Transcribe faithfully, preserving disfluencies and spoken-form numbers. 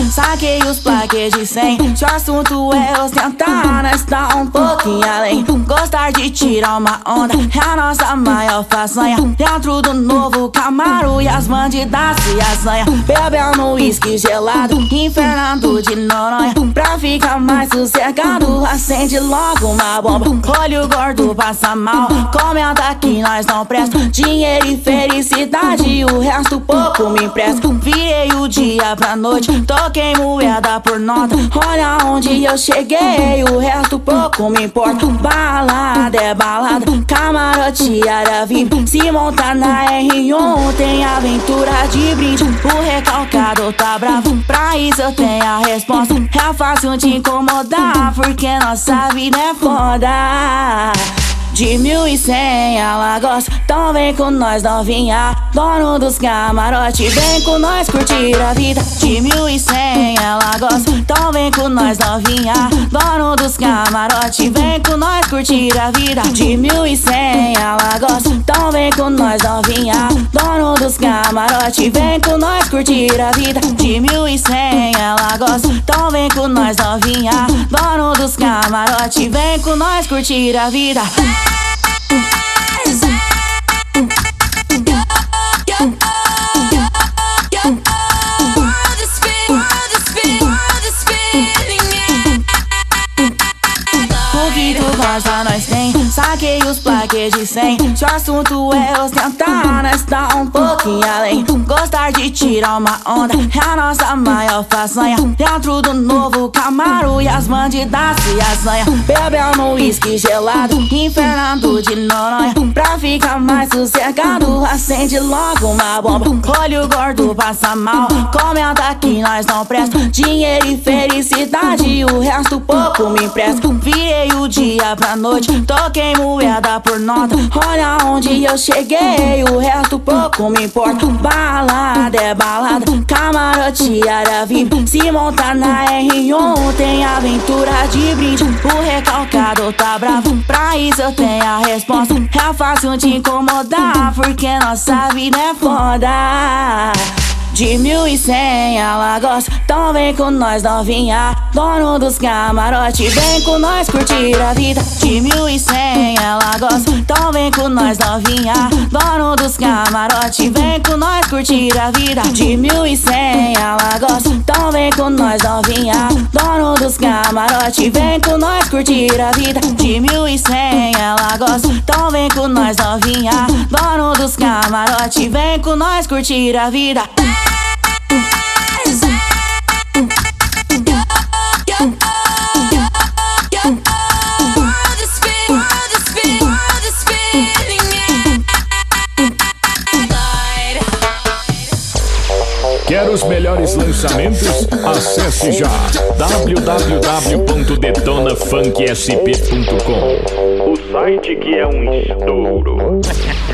saquei os plaquês de cem. Se o assunto é ostentar, nós tá um pouquinho além. Gostar de tirar uma onda é a nossa maior façanha. Dentro do novo Camaro e as bandidas se assanha. Bebendo uísque gelado, infernando de Noronha. Pra ficar mais sossegado, acende logo uma bomba. Olho gordo passa mal, comenta que nós não presta. Dinheiro e felicidade, o resto pouco me empresta. Virei o dia pra noite, toquei moeda por nota. Olha onde eu cheguei, o resto pouco me importa. Balada é balada, camarote área V I P. Se monta na R um, tem aventura de brinde. O recalcado tá bravo, pra isso eu tenho a resposta. É fácil te incomodar, porque nossa vida é foda. De mil e cem ela gosta, então vem com nós novinha. Dono dos camarote, vem com nós curtir a vida. De mil e cem ela gosta, então vem com nós novinha. Dono dos camarote, vem com nós curtir a vida. De mil e cem ela gosta, então vem com nós novinha. Dono dos camarote, vem com nós curtir a vida. De mil e cem ela gosta, então vem com nós novinha. Dono dos camarote, vem com nós curtir a vida. O que tu gosta nós tem, saquei os plaquês de cem. Se o assunto é ostentar, nós tá um pouquinho além. Gostar de tirar uma onda é a nossa maior façanha. Dentro do novo Camaro e as bandidas se assanha. Bebendo uísque gelado, infernando de Noronha. Pra ficar mais sossegado, acende logo uma bomba. Olho gordo passa mal, comenta que nós não presta. Dinheiro e felicidade, o resto pouco me empresta. Virei o dia pra noite, toquei moeda por nota. Olha onde eu cheguei, o resto pouco me importa. Balada é balada, camarote área V I P. Se monta na R um, tem aventura de brinde. O recalcado tá bravo, pra isso eu tenho a resposta. É fácil te incomodar, porque nossa vida é foda. De mil e cem ela gosta, então vem com nós novinha. Dono dos camarote, vem com nós curtir a vida. De mil e cem ela gosta, então vem com nós novinha. Dono dos camarote, vem com nós curtir a vida. De mil e cem ela gosta, então vem com nós novinha. Dono dos camarote, vem com nós curtir a vida. De mil e cem ela gosta, então vem com nós novinha. Dono dos camarote, vem com nós curtir a vida. Quer os melhores lançamentos? Acesse já w w w ponto detona funk s p ponto com, o site que é um estouro.